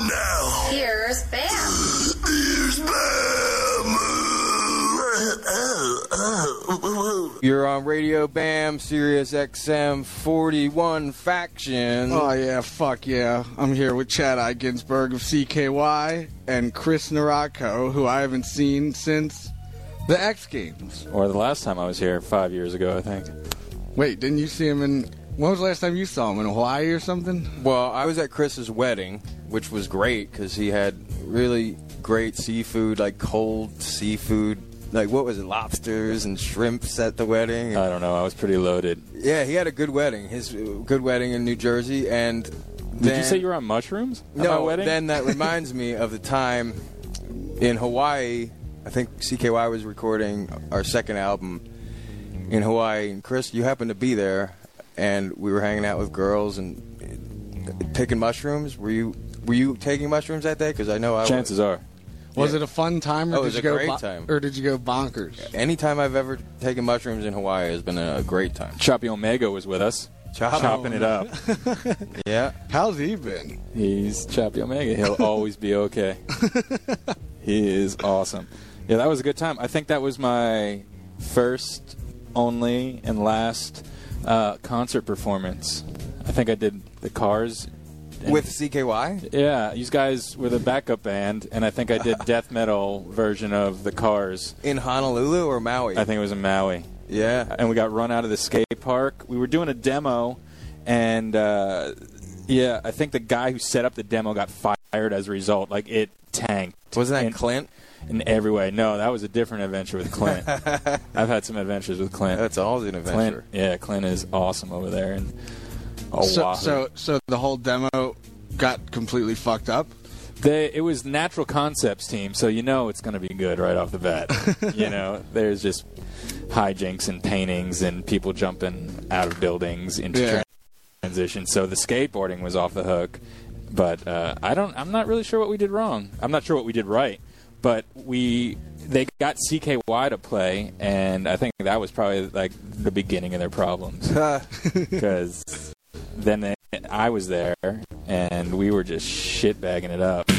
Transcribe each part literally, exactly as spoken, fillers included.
now. Here's Bam. Here's Bam. You're on Radio Bam, Sirius X M forty-one Faction. Oh, yeah, fuck yeah. I'm here with Chad I. Ginsberg of C K Y and Chris Narako, who I haven't seen since the X Games. Or the last time I was here, five years ago, I think. Wait, didn't you see him in... When was the last time you saw him? In Hawaii or something? Well, I was at Chris's wedding, which was great because he had really great seafood, like cold seafood. Like, what was it, lobsters and shrimps at the wedding? I don't know. I was pretty loaded. Yeah, he had a good wedding. His good wedding in New Jersey. And Did then, you say you were on mushrooms at no, my wedding? Then that reminds me of the time in Hawaii. I think C K Y was recording our second album in Hawaii. And Chris, you happened to be there, and we were hanging out with girls and taking mushrooms. Were you were you taking mushrooms that day? Because I know I Chances was. are. Was Yeah. it a fun time, or Oh, it did was you a go great bon- time. or did you go bonkers? Anytime I've ever taken mushrooms in Hawaii has been a great time. Choppy Omega was with us. Chop- Chopping it up. Yeah. How's he been? He's Choppy Omega. He'll always be okay. He is awesome. Yeah, that was a good time. I think that was my first, only, and last uh, concert performance. I think I did the Cars. With C K Y? Yeah, you guys were the backup band, and I think I did death metal version of the Cars. In Honolulu or Maui? I think it was in Maui. Yeah. And we got run out of the skate park. We were doing a demo, and uh, yeah, I think the guy who set up the demo got fired as a result. Like, it tanked. Wasn't that in, Clint? In every way. No, that was a different adventure with Clint. I've had some adventures with Clint. That's always an adventure. Clint, yeah, Clint is awesome over there. And oh, So, wow. so, so the whole demo got completely fucked up? They, it was Natural Concepts team, so you know it's going to be good right off the bat. You know, there's just hijinks and paintings and people jumping out of buildings into Yeah. transition. So the skateboarding was off the hook, but uh, I don't. I'm not really sure what we did wrong. I'm not sure what we did right, but we they got C K Y to play, and I think that was probably like the beginning of their problems because then they, I was there and we were just shitbagging it up.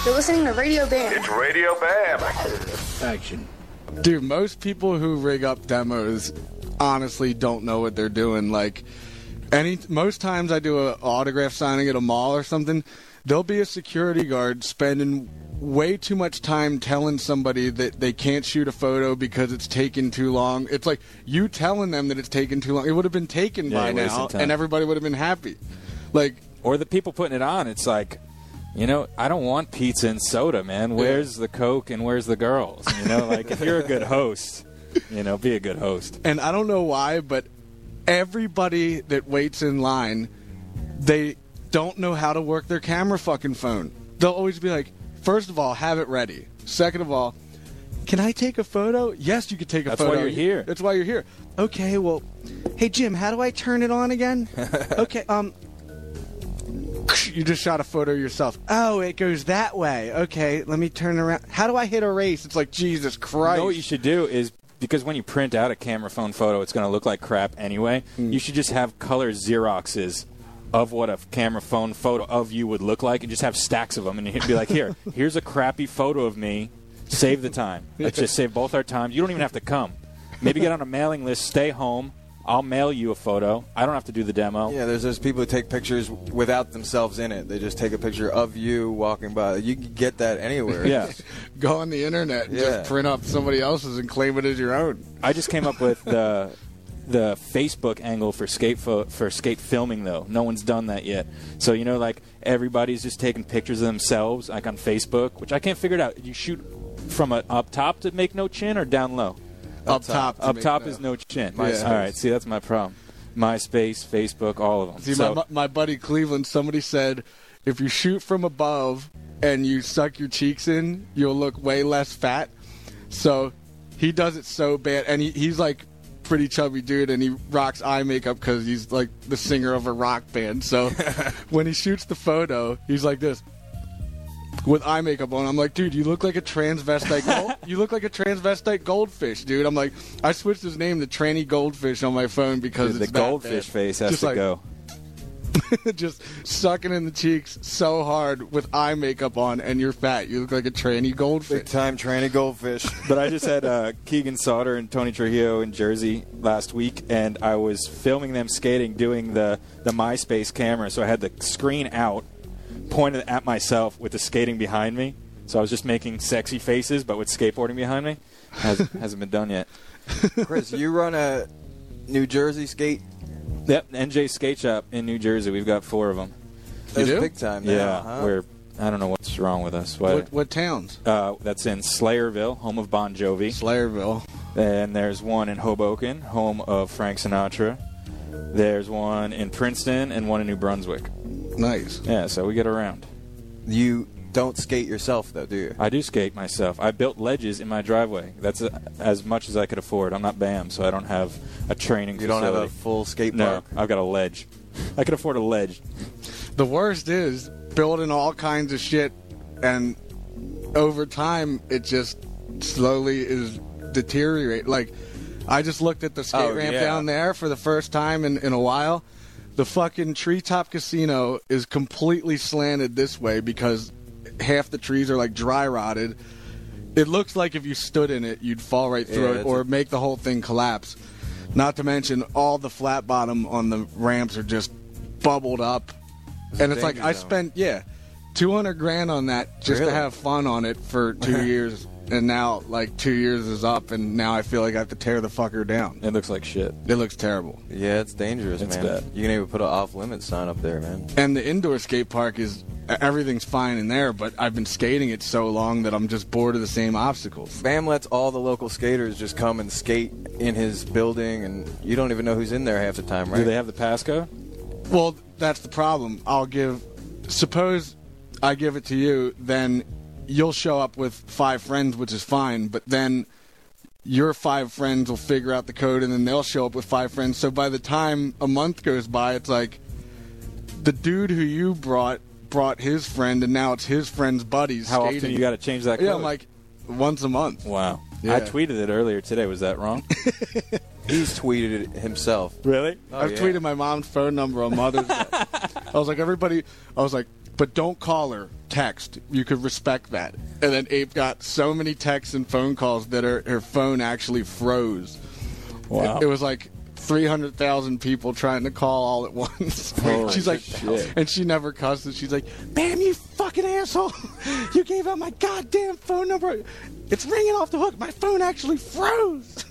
You're listening to Radio Bam. It's Radio Bam. Action. Dude, most people who rig up demos honestly don't know what they're doing. Like, any most times I do an autograph signing at a mall or something, there'll be a security guard spending way too much time telling somebody that they can't shoot a photo because it's taken too long. It's like you telling them that it's taken too long. It would have been taken Yeah, by you're wasting now, time. and everybody would have been happy. Like, Or the people putting it on, it's like, you know, I don't want pizza and soda, man. Where's the Coke and where's the girls? You know, like, if you're a good host, you know, be a good host. and I don't know why, but everybody that waits in line, they don't know how to work their camera fucking phone. They'll always be like, first of all, have it ready. Second of all, can I take a photo? Yes, you could take a That's photo. why you're here. That's why you're here. Okay, well, hey, Jim, how do I turn it on again? Okay, um, you just shot a photo yourself. Oh, it goes that way. Okay, let me turn around. How do I hit erase? It's like, Jesus Christ. You know what you should do is, because when you print out a camera phone photo, it's going to look like crap anyway. Mm. You should just have color Xeroxes of what a camera phone photo of you would look like, and just have stacks of them, and you'd be like, here, here's a crappy photo of me. Save the time. Let's just save both our times. You don't even have to come. Maybe get on a mailing list, stay home. I'll mail you a photo. I don't have to do the demo. Yeah, there's those people who take pictures without themselves in it. They just take a picture of you walking by. You can get that anywhere. Yeah. Go on the internet and Yeah. just print up somebody else's and claim it as your own. I just came up with the the Facebook angle for skate fo- for skate filming, though. No one's done that yet. So, you know, like, everybody's just taking pictures of themselves, like on Facebook, which I can't figure it out. You shoot from a, up top to make no chin or down low? Up top. to Up make top no- is no chin. MySpace. All right, see, that's my problem. MySpace, Facebook, all of them. See, so, my, my buddy Cleveland, somebody said, if you shoot from above and you suck your cheeks in, you'll look way less fat. So he does it so bad, and he, he's like pretty chubby dude, and he rocks eye makeup because he's like the singer of a rock band. So when he shoots the photo, he's like this with eye makeup on. I'm like, dude, you look like a transvestite. Gold- you look like a transvestite goldfish, dude. I'm like, I switched his name to Tranny Goldfish on my phone because the it's that goldfish bad. face has Just to like, go. just sucking in the cheeks so hard with eye makeup on, and you're fat. You look like a tranny Big goldfish. time tranny goldfish. But I just had uh, Keegan Sauter and Tony Trujillo in Jersey last week, and I was filming them skating, doing the, the MySpace camera. So I had the screen out, pointed at myself with the skating behind me. So I was just making sexy faces, but with skateboarding behind me. Has, hasn't been done yet. Chris, you run a New Jersey skate. Yep, N J Skate Shop in New Jersey. We've got four of them. That's do? big time now, Yeah, huh? we're. I don't know what's wrong with us. What? What, what towns? Uh, that's in Slayerville, home of Bon Jovi. Slayerville. And there's one in Hoboken, home of Frank Sinatra. There's one in Princeton and one in New Brunswick. Nice. Yeah, so we get around. You don't skate yourself, though, do you? I do skate myself. I built ledges in my driveway. That's uh, as much as I could afford. I'm not B A M, so I don't have a training You don't facility. have a full skate No, park? I've got a ledge. I could afford a ledge. The worst is building all kinds of shit, and over time, it just slowly is deteriorate. Like, I just looked at the skate Oh, ramp yeah. down there for the first time in, in a while. The fucking Treetop Casino is completely slanted this way because half the trees are like dry rotted. It looks like if you stood in it, you'd fall right through Yeah, it that's or a- make the whole thing collapse. Not to mention, all the flat bottom on the ramps are just bubbled up. It's and a it's like, danger I zone. spent, yeah, two hundred grand on that just Really? to have fun on it for two years. And now, like, two years is up, and now I feel like I have to tear the fucker down. It looks like shit. It looks terrible. Yeah, it's dangerous, It's man. bad. You can even put an off-limits sign up there, man. And the indoor skate park is, everything's fine in there, but I've been skating it so long that I'm just bored of the same obstacles. Bam lets all the local skaters just come and skate in his building, and you don't even know who's in there half the time, right? Do they have the passcode? Well, that's the problem. I'll give, suppose I give it to you, then you'll show up with five friends, which is fine, but then your five friends will figure out the code, and then they'll show up with five friends. So by the time a month goes by, it's like the dude who you brought brought his friend, and now it's his friend's buddies How skating. often you got to change that code? Yeah, I'm like, once a month. wow. Yeah. I tweeted it earlier today. Was that wrong? He's tweeted it himself. Really? Oh, I've yeah. tweeted my mom's phone number on Mother's Day. I was like, everybody, I was like, but don't call her. text. You could respect that. And then Ape got so many texts and phone calls that her, her phone actually froze. Wow. It, it was like three hundred thousand people trying to call all at once. Holy She's like, shit. and she never cussed it. She's like, "Bam, you fucking asshole. You gave out my goddamn phone number. It's ringing off the hook. My phone actually froze."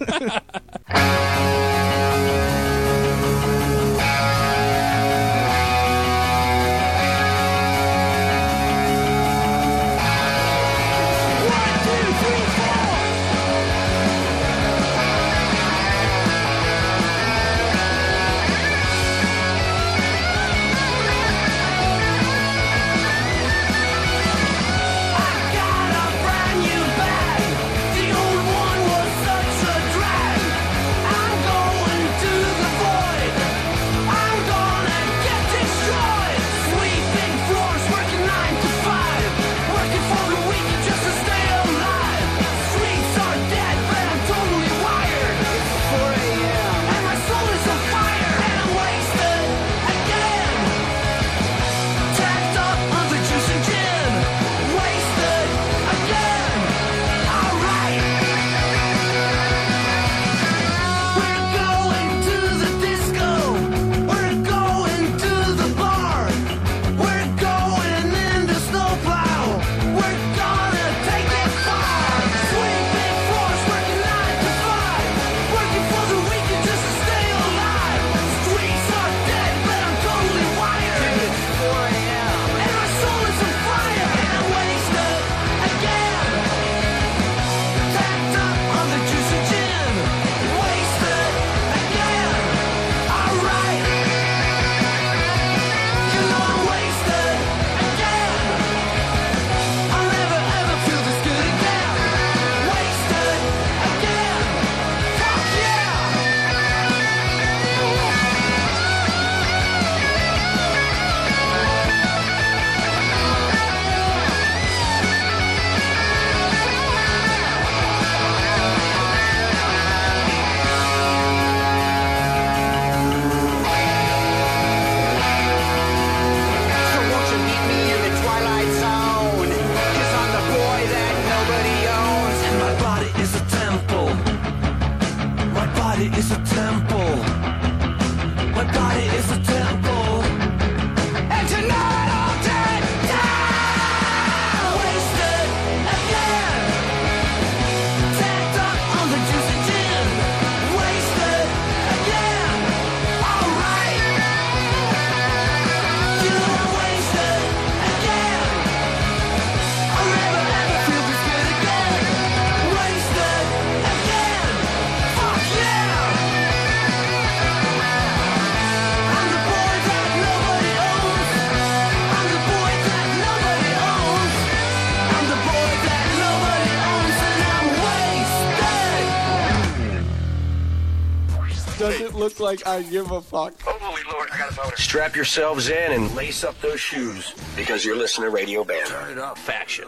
Doesn't look like I give a fuck. Holy Lord, I got a boner. Strap yourselves in and lace up those shoes because you're listening to Radio Band. Turn it up. Faction.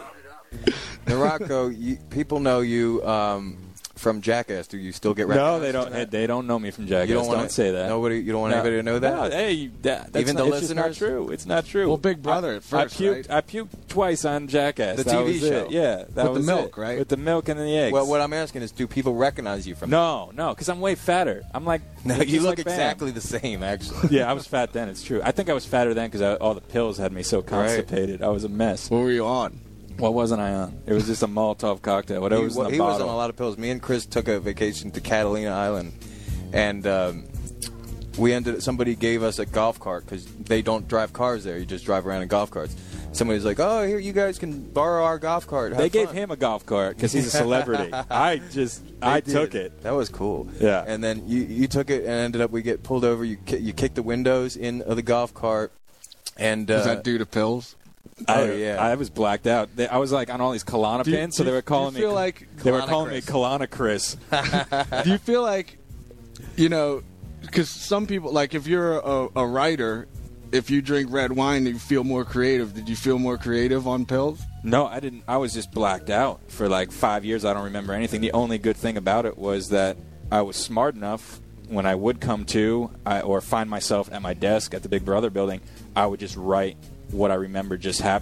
Narocco, you, people know you um, from Jackass. Do you still get recognized? No, they don't. tonight? They don't know me from Jackass. You don't don't wanna, say that. Nobody. You don't want no. anybody to know that. No, hey, that, that's Even not, the it's just listeners? not true. It's not true. Well, Big Brother I, at first, I puked. right? I puked twice on Jackass. The That T V was show. It. Yeah, that With the was milk, it. right? With the milk and the eggs. Well, what I'm asking is, do people recognize you from? No, no, because I'm way fatter. I'm like. No, just you look like Bam. exactly the same, actually. Yeah, I was fat then. It's true. I think I was fatter then because all the pills had me so constipated. I was a mess. What were you on? What wasn't I on? It was just a Molotov cocktail. Whatever he was in the he bottle. was on a lot of pills. Me and Chris took a vacation to Catalina Island, and um, we ended. Somebody gave us a golf cart because they don't drive cars there. You just drive around in golf carts. Somebody's like, "Oh, here, you guys can borrow our golf cart." Have They gave fun." him a golf cart because he's a celebrity. I just, They I did. took it. That was cool. Yeah. And then you you took it and ended up we get pulled over. You ki- you kicked the windows in of the golf cart, and uh, Does that due to pills? Oh, I, yeah. I was blacked out. They, I was like on all these Kalana Do you- pins, so do they you- were calling do you me. feel like they were Kalana calling Chris. me Kalana Chris. Do you feel like, you know, because some people, like if you're a, a writer, if you drink red wine, you feel more creative. Did you feel more creative on pills? No, I didn't. I was just blacked out for like five years. I don't remember anything. The only good thing about it was that I was smart enough when I would come to I, or find myself at my desk at the Big Brother building, I would just write what I remember just happened.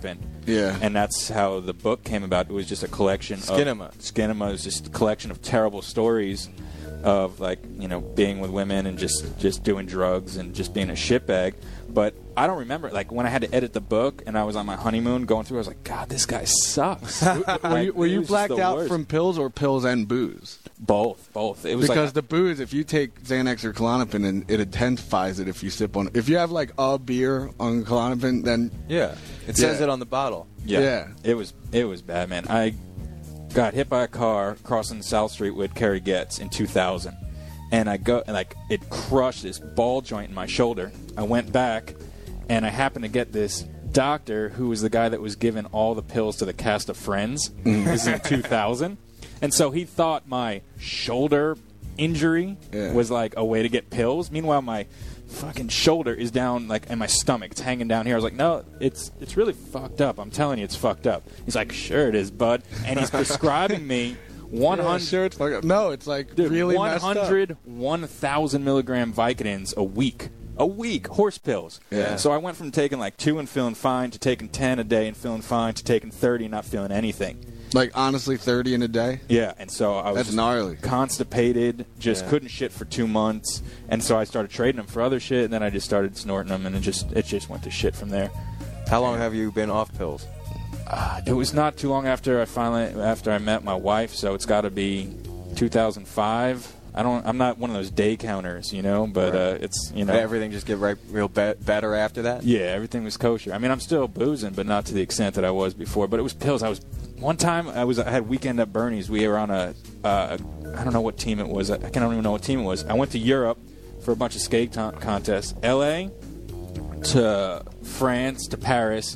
Yeah. And that's how the book came about. It was just a collection Skinema. of... Skinema was just a collection of terrible stories of, like, you know, being with women and just, just doing drugs and just being a shitbag. But I don't remember, like, when I had to edit the book and I was on my honeymoon going through, I was like, God, this guy sucks. Were you, were It you was just blacked the out worst. from pills or pills and booze? Both, both. It was Because like, the booze, if you take Xanax or Klonopin, and it intensifies it if you sip on. If you have like a beer on Klonopin, then Yeah. It says Yeah. it on the bottle. yeah, yeah. it was it was bad, man. I got hit by a car crossing South Street with Kerry Getz in two thousand, and I go and like it crushed this ball joint in my shoulder. I went back, and I happened to get this doctor who was the guy that was giving all the pills to the cast of Friends. This is in two thousand, and so he thought my shoulder injury Yeah. was like a way to get pills. Meanwhile, my fucking shoulder is down, like, and my stomach, it's hanging down here. I was like, no, it's it's really fucked up. I'm telling you, it's fucked up. He's like, sure it is, bud. And he's prescribing me one Yeah, hundred, sure, it's fucked up. No, it's like dude, really one messed up. hundred, one thousand milligram Vicodins a week. A week, horse pills. Yeah. So I went from taking like two and feeling fine to taking ten a day and feeling fine to taking thirty and not feeling anything. Like honestly, thirty in a day. Yeah, and so I was That's just gnarly. constipated, just Yeah. couldn't shit for two months, and so I started trading them for other shit, and then I just started snorting them, and it just it just went to shit from there. How long have you been off pills? Uh, it was not too long after I finally after I met my wife, so it's got to be two thousand five. I don't. I'm not one of those day counters, you know, but Right. uh, it's you know Everything just get right, real be- better after that? Yeah, everything was kosher. I mean, I'm still boozing, but not to the extent that I was before. But it was pills. I was one time I was I had weekend at Bernie's. We were on a uh, I don't know what team it was. I can't even know what team it was. I went to Europe for a bunch of skate t- contests. L A to France to Paris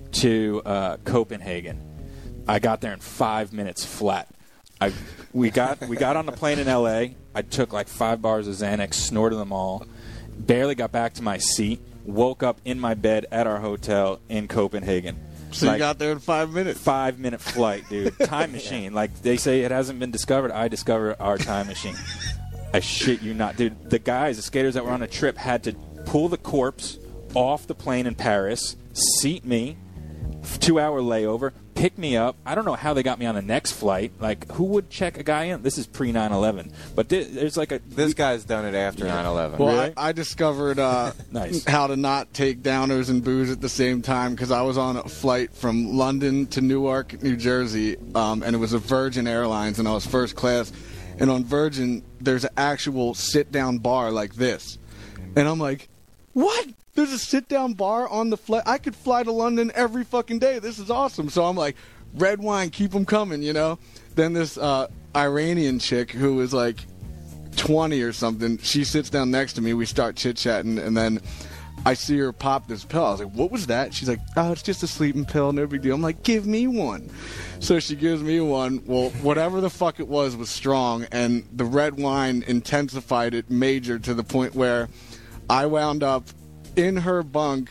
to uh, Copenhagen. I got there in five minutes flat. I we got we got on the plane in L A. I took like five bars of Xanax, snorted them all. Barely got back to my seat. Woke up in my bed at our hotel in Copenhagen. So Like, you got there in five minutes. five minute flight, dude. Time machine. Like they say, it hasn't been discovered. I discovered our time machine. I shit you not, dude. The guys, the skaters that were on a trip, had to pull the corpse off the plane in Paris, seat me, two hour layover, pick me up. I don't know how they got me on the next flight. Like, who would check a guy in? This is pre nine eleven. But th- there's like a... This guy's done it after nine eleven. Well, Really? I, I discovered uh, Nice. how to not take downers and booze at the same time because I was on a flight from London to Newark, New Jersey, um, and it was a Virgin Airlines, and I was first class. And on Virgin, there's an actual sit-down bar like this. And I'm like, what? There's a sit-down bar on the flight? I could fly to London every fucking day. This is awesome. So I'm like, red wine, keep them coming, you know? Then this uh, Iranian chick who was like twenty or something, she sits down next to me. We start chit-chatting, and then I see her pop this pill. I was like, what was that? She's like, oh, it's just a sleeping pill, no big deal. I'm like, give me one. So she gives me one. Well, whatever the fuck it was was strong, and the red wine intensified it major to the point where I wound up in her bunk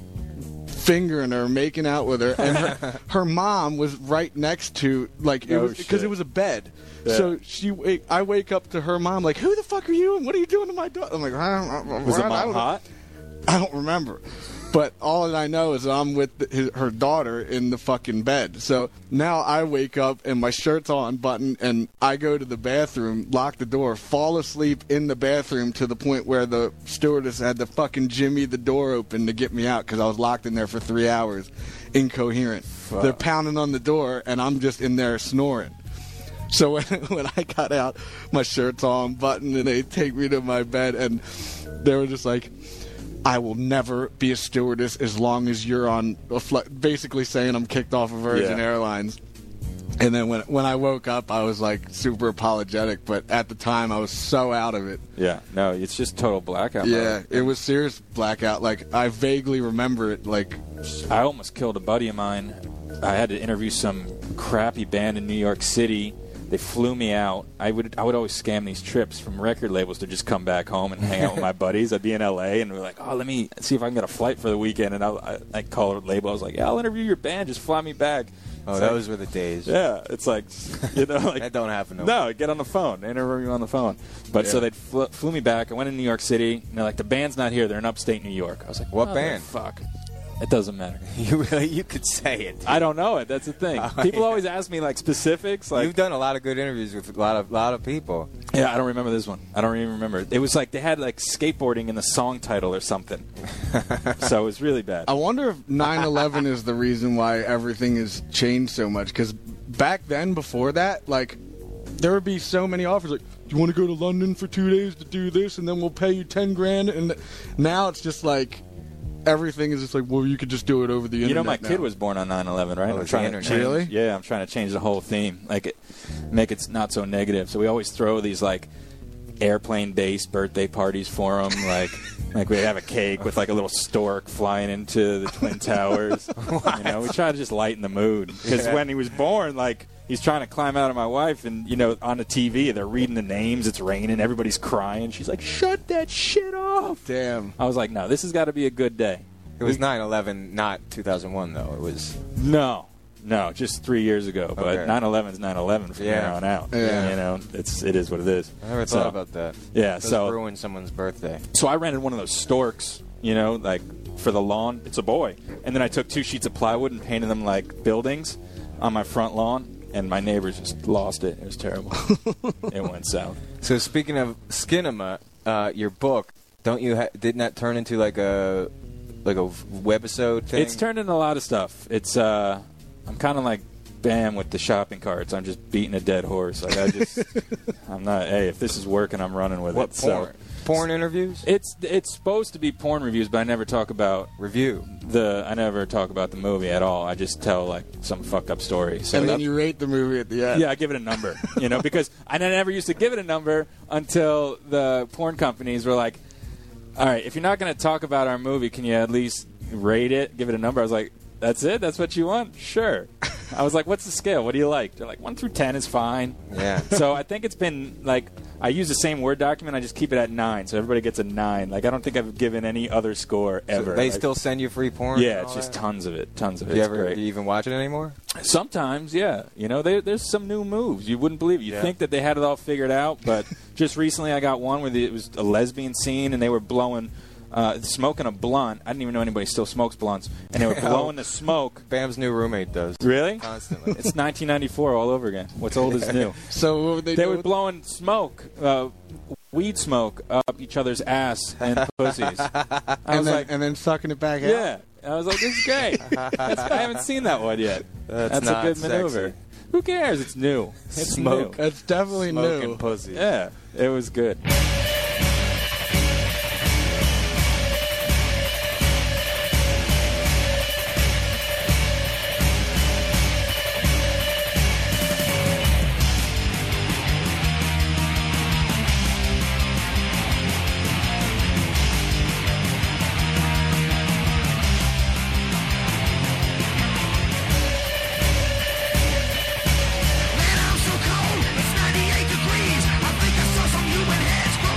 fingering her, making out with her, and her, her mom was right next to, like, it No was because shit. it was a bed. Yeah. So she, wa- I wake up to her mom like, who the fuck are you, and what are you doing to my daughter? I'm like, I don't, Was the I mom don't- hot? I don't remember. But all that I know is that I'm with the, his, her daughter in the fucking bed. So now I wake up and my shirt's all unbuttoned, and I go to the bathroom, lock the door, fall asleep in the bathroom to the point where the stewardess had to fucking jimmy the door open to get me out because I was locked in there for three hours, incoherent. Fuck. They're pounding on the door, and I'm just in there snoring. So when, when I got out, my shirt's all unbuttoned, and they take me to my bed, and they were just like, I will never be a stewardess as long as you're on a flight. Basically saying I'm kicked off of Virgin Yeah. Airlines. And then when when I woke up, I was like super apologetic, but at the time I was so out of it. Yeah. No, it's just total blackout. Yeah, mode. it was serious blackout. Like I vaguely remember it. Like I almost killed a buddy of mine. I had to interview some crappy band in New York City. They flew me out. I would I would always scam these trips from record labels to just come back home and hang out with my buddies. I'd be in L A and we're like, oh, let me see if I can get a flight for the weekend. And I'll, I I call a label. I was like, yeah, I'll interview your band. Just fly me back. Oh, It's that like- was were the days. Yeah, it's like, you know, like That don't happen no No, get on the phone. They interview you on the phone. But so Yeah. they flew, flew me back. I went to New York City. And they're like, the band's not here. They're in upstate New York. I was like, What band? Fuck. It doesn't matter. You really, you could say it. I don't know it. That's the thing. Oh, People yeah. always ask me like specifics. Like, You've done a lot of good interviews with a lot of lot of people. yeah, I don't remember this one. I don't even remember. It was like they had like skateboarding in the song title or something. So it was really bad. I wonder if nine eleven is the reason why everything has changed so much. Because back then, before that, like, there would be so many offers. Like, do you want to go to London for two days to do this, and then we'll pay you ten grand? And now it's just like everything is just like, well, you could just do it over the internet. You know, my now. kid was born on nine eleven, right? Oh, I'm it's trying the to internet. change, Really? Yeah, I'm trying to change the whole theme, like it, make it not so negative. So we always throw these like airplane-based birthday parties for him, like like we have a cake with like a little stork flying into the Twin Towers. You know, we try to just lighten the mood because Yeah. when he was born, like. He's trying to climb out of my wife, and, you know, on the T V, they're reading the names. It's raining. Everybody's crying. She's like, shut that shit off. Damn. I was like, no, this has got to be a good day. It was nine eleven, not two thousand one, though. It was. No. No, just three years ago. But Okay. nine eleven is nine eleven from Yeah. here on out. Yeah. You know, it's, it is what it is. I never So- thought about that. Yeah, It does so- ruin someone's birthday. So I rented one of those storks, you know, like for the lawn. It's a boy. And then I took two sheets of plywood and painted them like buildings on my front lawn. And my neighbors just lost it. It was terrible. It went south. So speaking of Skinema, uh, your book, don't you ha- didn't that turn into like a like a webisode thing? It's turned into a lot of stuff. It's uh, I'm kind of like Bam with the shopping carts. I'm just beating a dead horse. Like I just, I'm not. Hey, if this is working, I'm running with What it. porn? So Porn interviews? it's it's supposed to be porn reviews, but I never talk about Review. the. I never talk about the movie at all. I just tell like some fucked up story. So And then that's- you rate the movie at the end. yeah, I give it a number, you know, because I never used to give it a number until the porn companies were like, all right, if you're not going to talk about our movie, can you at least rate it, give it a number? I was like, that's it? That's what you want? Sure. I was like, what's the scale? What do you like? They're like, one through ten is fine. Yeah. So I think it's been, like, I use the same Word document. I just keep it at nine, so everybody gets a nine. Like, I don't think I've given any other score So ever. they Like, still send you free porn? yeah, and it's all just that? tons of it. Tons of it. Do you It's ever great. do you even watch it anymore? Sometimes, yeah. You know, they, there's some new moves. You wouldn't believe it. You Yeah. think that they had it all figured out, but just recently I got one where the, it was a lesbian scene, and they were blowing, uh, smoking a blunt. I didn't even know anybody still smokes blunts. And they were blowing the smoke. Bam's new roommate does. Really? Constantly. It's nineteen ninety-four all over again. What's old is new. So what would they, They do were with- blowing smoke, uh, weed smoke, up each other's ass and pussies. I and, was then, like, and then sucking it back out? yeah. I was like, this is great. That's, I haven't seen that one yet. That's That's not a good sexy. maneuver. Who cares? It's new. It's Smoke. new. That's definitely Smoking new. pussy. Yeah, it was good. Man, I'm so cold, it's ninety-eight degrees. I think I saw some human heads grow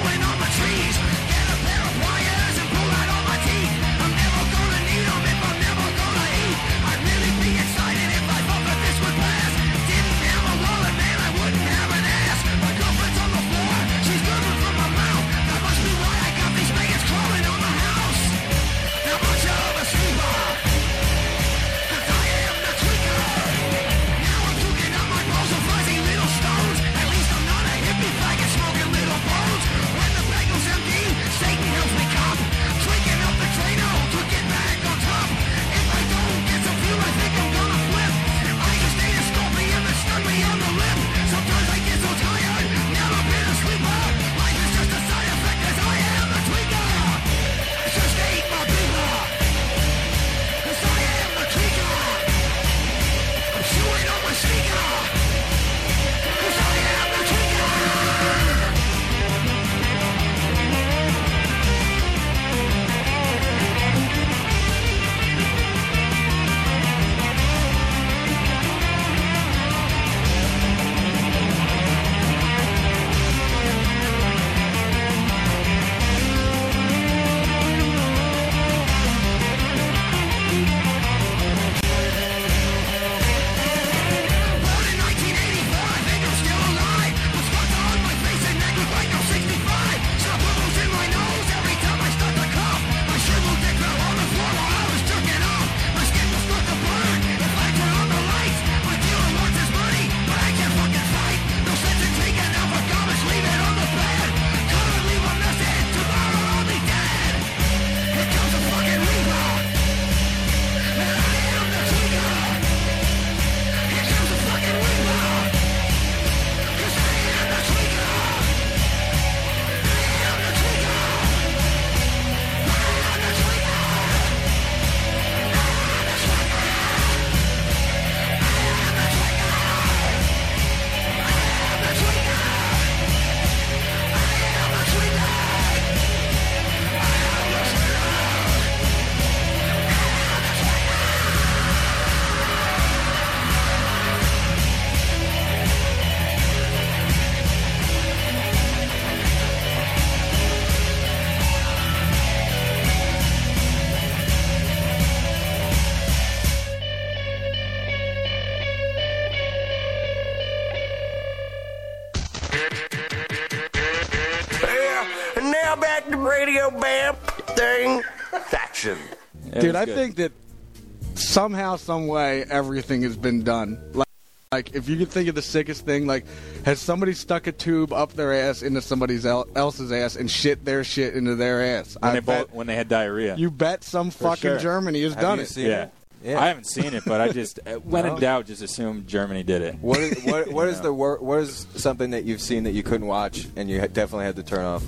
like the Radio Bam thing? Faction. It Dude, was I good. think that somehow, some way, everything has been done. Like, like, if you could think of the sickest thing, like, has somebody stuck a tube up their ass into somebody el- else's ass and shit their shit into their ass? when I they bet, both, when they had diarrhea. you bet some fucking sure. Germany has Have done you it. seen yeah. it? Yeah. I haven't seen it, but I just uh, when in No. doubt, just assume Germany did it. What is what what is Yeah. the wor- what is something that you've seen that you couldn't watch and you had definitely had to turn off?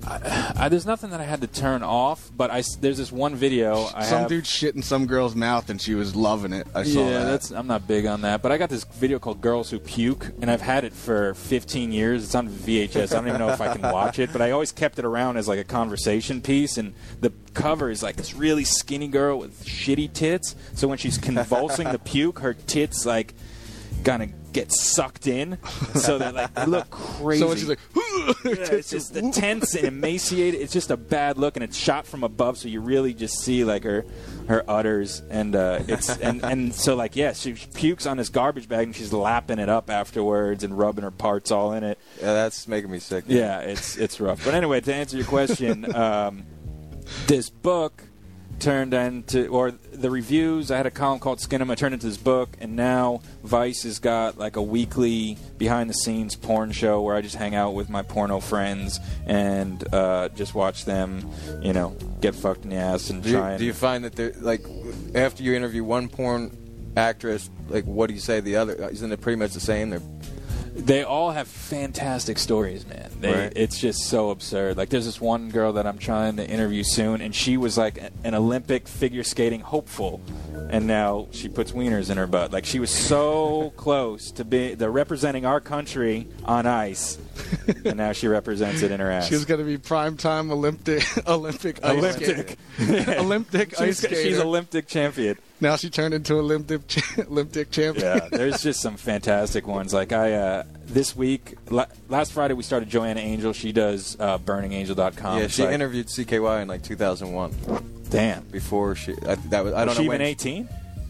I, there's nothing that I had to turn off, but I s there's this one video. I Some have, dude shit in some girl's mouth and she was loving it. I saw yeah, that. that's I'm not big on that, but I got this video called "Girls Who Puke," and I've had it for fifteen years. It's on V H S. I don't even know if I can watch it, but I always kept it around as like a conversation piece. And the cover is like this really skinny girl with shitty tits. So when she's convulsing the puke, her tits like kind of get sucked in, so that like they look crazy. So when she's like, Yeah, it's just the tense and emaciated. It's just a bad look, and it's shot from above, so you really just see like her, her udders, and uh, it's and, and so like yeah, she pukes on this garbage bag, and she's lapping it up afterwards and rubbing her parts all in it. Yeah, that's making me sick. Yeah, it's it's rough. But anyway, to answer your question, um, this book turned into, or the reviews, I had a column called Skinema, turned into this book, and now Vice has got like a weekly behind-the-scenes porn show where I just hang out with my porno friends and uh, just watch them, you know, get fucked in the ass and Do you, try and... do you find that they're like after you interview one porn actress, like what do you say the other? Isn't it pretty much the same? They're They all have fantastic stories, man. They, Right. It's just so absurd. Like, there's this one girl that I'm trying to interview soon, and she was like an Olympic figure skating hopeful, and now she puts wieners in her butt. Like, she was so close to be the representing our country on ice, and now she represents it in her ass. she's going to be primetime Olympic Olympic ice Olympic. skater. Olympic ice she's, skater. she's Olympic champion. Now she turned into Olympic cha- Olympic champion. Yeah, there's just some fantastic ones. Like I, uh, this week, la- last Friday we started Joanna Angel. She does uh, burning angel dot com. yeah, she Like, interviewed C K Y in like two thousand one. Damn. Before she, I, that was I don't Was know she when even eighteen?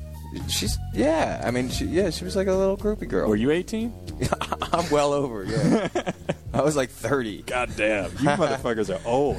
She's yeah. I mean, she yeah, she was like a little groupie girl. Were you eighteen? I'm well over. Yeah, I was like thirty. God damn. You motherfuckers are old.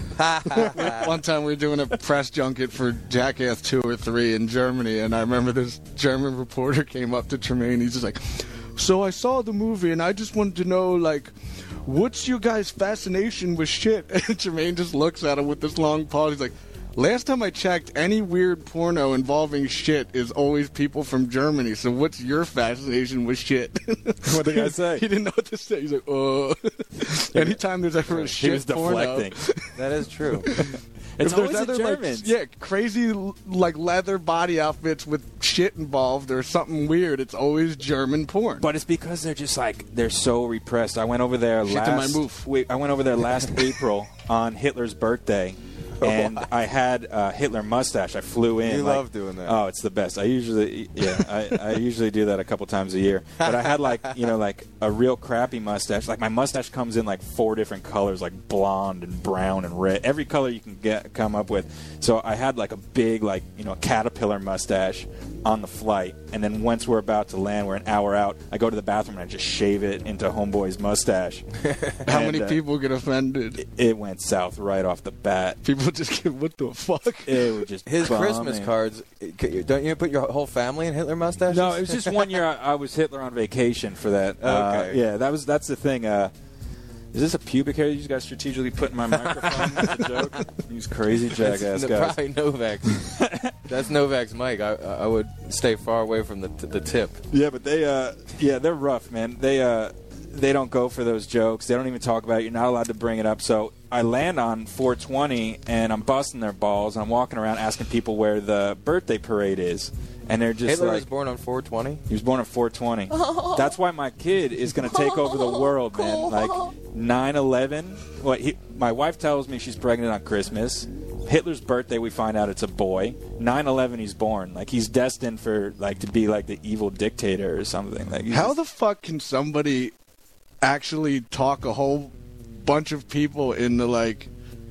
One time we were doing a press junket for Jackass two or three in Germany, and I remember this German reporter came up to Tremaine. He's just like, so I saw the movie, and I just wanted to know, like, what's your guys' fascination with shit? And Tremaine just looks at him with this long pause. He's like, last time I checked, any weird porno involving shit is always people from Germany. So what's your fascination with shit? What'd the guy say? He didn't know what to say. He's like, oh. Anytime there's ever a shit He was porno, deflecting. That is true. It's if always there's the other, Germans. like, yeah, crazy l- like leather body outfits with shit involved or something weird, it's always German porn. But it's because they're just like they're so repressed. I went over there Shit to my last. move. Wait, I went over there last April on Hitler's birthday, and I had a Hitler mustache. I flew in. You like- love doing that. Oh, it's the best. I usually, yeah, I, I usually do that a couple times a year. But I had like you know like a real crappy mustache. Like my mustache comes in like four different colors, like blonde and brown and red, every color you can get come up with. So I had like a big like you know caterpillar mustache on the flight, and then once we're about to land, we're an hour out. I go to the bathroom and I just shave it into Homeboy's mustache. How And, many uh, people get offended? It, it went south right off the bat. People just get, what the fuck? It was just His Christmas bombing. cards. Don't you put your whole family in Hitler mustaches? No, it was just one year I, I was Hitler on vacation for that. Uh, Okay. yeah, that was that's the thing. Uh, is this a pubic hair you guys strategically put in my microphone? That's a joke. These crazy jackass That's guys. probably Novak's. That's Novak's mic. I, I would stay far away from the the tip. Yeah, but they, uh, yeah, they're rough, man. They, uh, they don't go for those jokes. They don't even talk about it. You're not allowed to bring it up. So I land on four twenty, and I'm busting their balls. I'm walking around asking people where the birthday parade is, and they're just Hitler like, was born on four twenty. he was born on four twenty. That's why my kid is going to take over the world, man. Like nine eleven. What he, my wife tells me she's pregnant on Christmas. Hitler's birthday, we find out it's a boy. nine eleven, he's born. Like he's destined for like to be like the evil dictator or something. Like he's How just- the fuck can somebody actually talk a whole bunch of people into, like,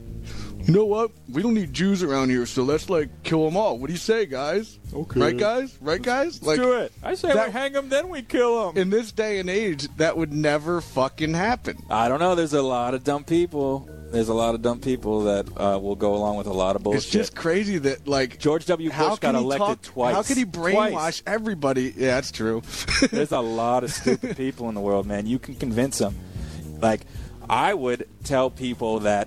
you know what? We don't need Jews around here, so let's, like, kill them all. What do you say, guys? Okay. Right, guys? Right, guys? Like, do it. I say that- we hang him, then we kill him. in this day and age, that would never fucking happen. I don't know. There's a lot of dumb people. There's a lot of dumb people that uh, will go along with a lot of bullshit. It's just crazy that, like, George W. how Bush can got he elected talk, twice. How could he brainwash Twice. everybody? Yeah, that's true. There's a lot of stupid people in the world, man. You can convince them. Like, I would tell people that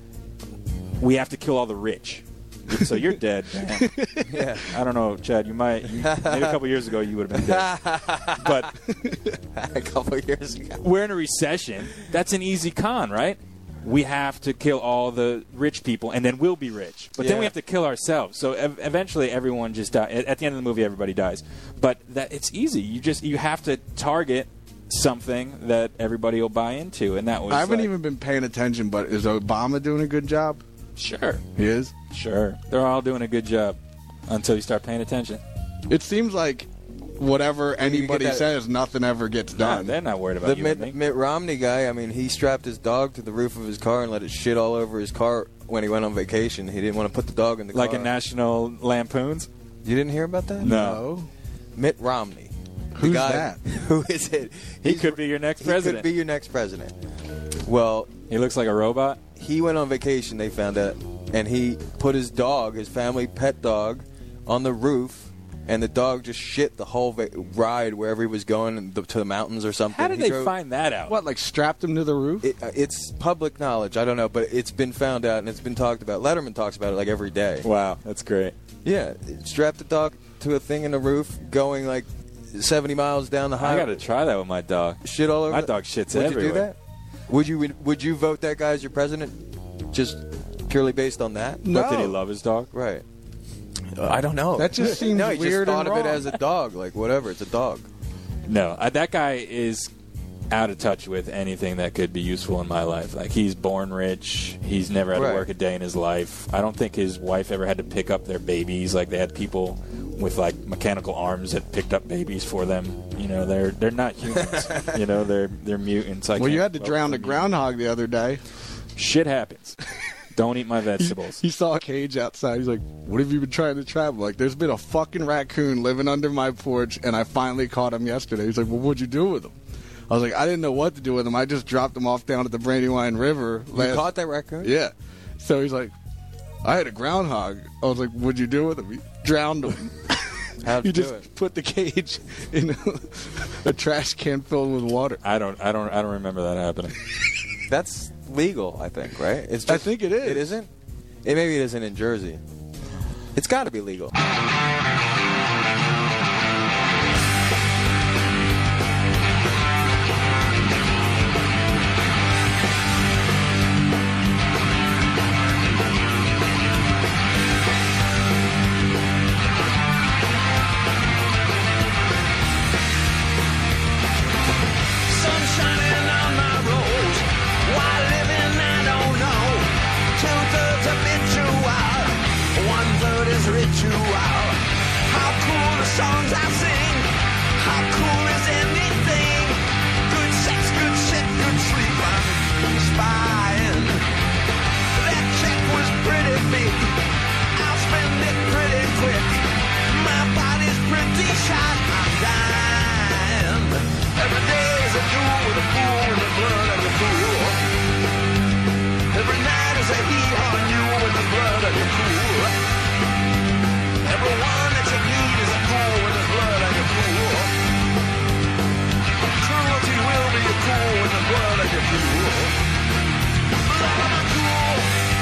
we have to kill all the rich. So you're dead, man. Yeah. I don't know, Chad. You might. You, maybe a couple years ago, you would have been dead. But A couple years ago. we're in a recession. That's an easy con, right? We have to kill all the rich people, and then we'll be rich. But then Yeah. we have to kill ourselves. So ev- eventually, everyone just dies. At the end of the movie, everybody dies. But that it's easy. You just you have to target something that everybody will buy into, and that was. I haven't like, even been paying attention, but is Obama doing a good job? Sure, He is. sure. They're all doing a good job until you start paying attention. It seems like whatever anybody that- says, nothing ever gets No, done. they're not worried about The you and me. Mitt, Mitt Romney guy, I mean, he strapped his dog to the roof of his car and let it shit all over his car when he went on vacation. He didn't want to put the dog in the Like car. in National Lampoons. You didn't hear about that? No. Mitt Romney. The Who's guy- that? Who is it? He He's- could be your next He president. could be your next president. Well, He looks like a robot. he went on vacation, they found out, and he put his dog, his family pet dog, on the roof, and the dog just shit the whole va- ride wherever he was going the, to the mountains or something. How did He they drove- find that out? What, like strapped him to the roof? It, uh, it's public knowledge. I don't know, but it's been found out and it's been talked about. Letterman talks about it like every day. Wow, that's great. Yeah, strap the dog to a thing in the roof, going like seventy miles down the I highway. got to try that with my dog. Shit all over. My the- dog shits Would everywhere. you do that? Would you would, would you vote that guy as your president, just purely based on that? No. But did he love his dog? Right. I don't know. That just seems no, he weird just thought and of it wrong. as a dog, like whatever. It's a dog. No, uh, that guy is out of touch with anything that could be useful in my life. Like, he's born rich. He's never had Right. to work a day in his life. I don't think his wife ever had to pick up their babies. Like, they had people with like mechanical arms that picked up babies for them. You know, they're they're not humans. you know, they're they're mutants. I Well, you can't had to vote drown for a mutants. groundhog the other day. Shit happens. Don't eat my vegetables. He saw a cage outside. He's like, "What have you been trying to trap?" I'm like, there's been a fucking raccoon living under my porch, and I finally caught him yesterday. He's like, "Well, what'd you do with him?" I was like, "I didn't know what to do with him. I just dropped him off down at the Brandywine River." You last- caught that raccoon? Yeah. So he's like, "I had a groundhog." I was like, "What'd you do with him?" He drowned him. How'd You you do just it? put the cage in a, a trash can filled with water. I don't I don't I don't remember that happening. That's legal, I think, right? It's I think it is. It isn't? It, maybe it isn't in Jersey. It's got to be legal. Sun shining on my road. Why living, I don't know. Two thirds habitual, one third is ritual. How cool the songs I sing. How cool is anything? Good sex, good shit, good sleep. I'm spying. That check was pretty big. I'll spend it pretty quick. My body's pretty shot. I'm dying. Every day is a duel with a fool in the blood of your fool. Every night is a heat on you with the blood of your fool. Everyone that you need is a fool with the blood of your fool. Cruelty will be a fool with the blood of your fool. Blood of my fool.